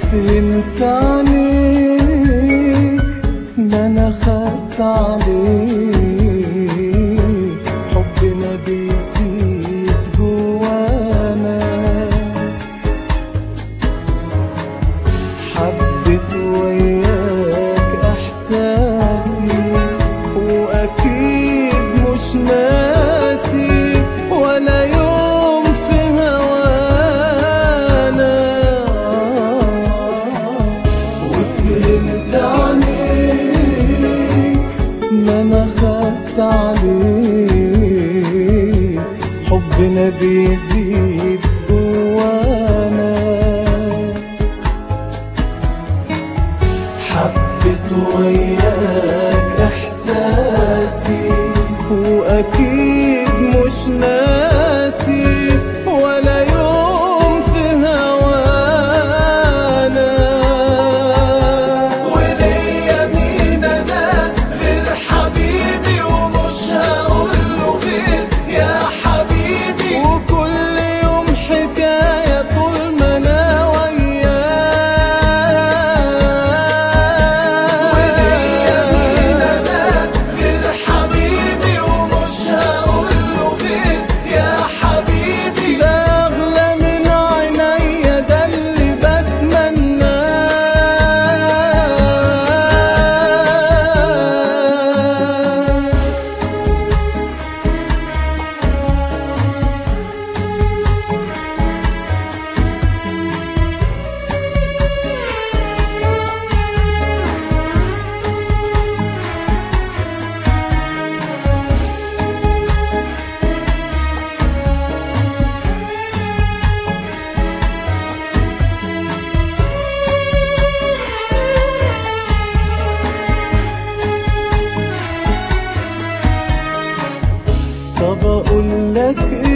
وفهمت عنيك ما انا خدت عليك، حبنا بيزيد جوانا. حبيت وياك احساسي واكيد مش ناسي ولا يوم في هوانا. وفهمت عنيك ما انا خدت عليك، حبنا بيزيد جوانا. حبيت وياك احساسي واكيد مش ناسي ولا يوم في هوانا. وليا مين انا غير حبيبي ومش هقوله غير يا حبيبي، وكل يوم حكاية طول ما انا وياك. وليا مين انا غير حبيبي ومش هقوله غير يا حبيبي، ده اغلى من عينيا ده اللي بتمناه. طب اقول لك